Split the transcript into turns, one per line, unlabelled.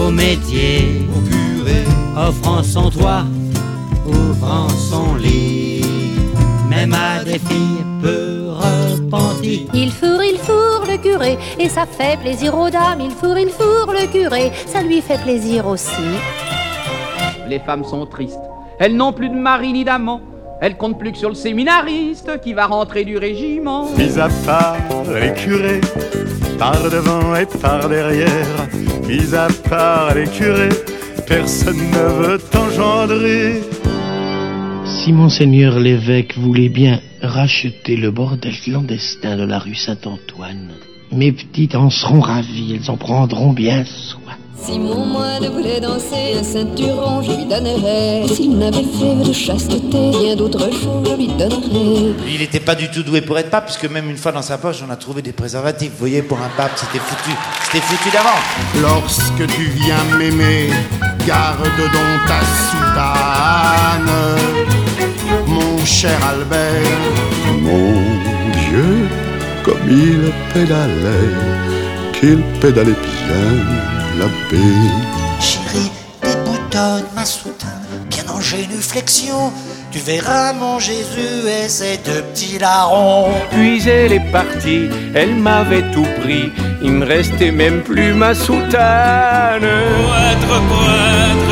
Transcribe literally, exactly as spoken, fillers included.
au métier,
au curé,
offrant son toit, ouvrant son lit, même à des filles peu repenties.
Il fourre, il fourre le curé, et ça fait plaisir aux dames. Il fourre, il fourre le curé, ça lui fait plaisir aussi.
Les femmes sont tristes, elles n'ont plus de mari ni d'amant. Elles comptent plus que sur le séminariste qui va rentrer du régiment.
Mis à part les curés, par devant et par derrière, mis à part les curés, personne ne veut engendrer.
Si monseigneur l'évêque voulait bien racheter le bordel clandestin de la rue Saint-Antoine, mes petites en seront ravies, elles en prendront bien soin.
Si mon moine voulait danser un ceinturon, je lui donnerais. S'il n'avait fait de chasteté, bien d'autres choses je lui donnerais.
Il n'était pas du tout doué pour être pape, puisque même une fois dans sa poche, on a trouvé des préservatifs. Vous voyez, pour un pape, c'était foutu. C'était foutu d'avant.
Lorsque tu viens m'aimer, garde donc ta soutane, mon cher Albert.
Mon Dieu, comme il pédalait, qu'il pédalait bien. L'abbé.
Chérie, déboutonne ma soutane, bien en génuflexion. Tu verras mon Jésus et ses deux petits larrons.
Puis elle est partie, elle m'avait tout pris. Il me restait même plus ma soutane.
Pour être, pour être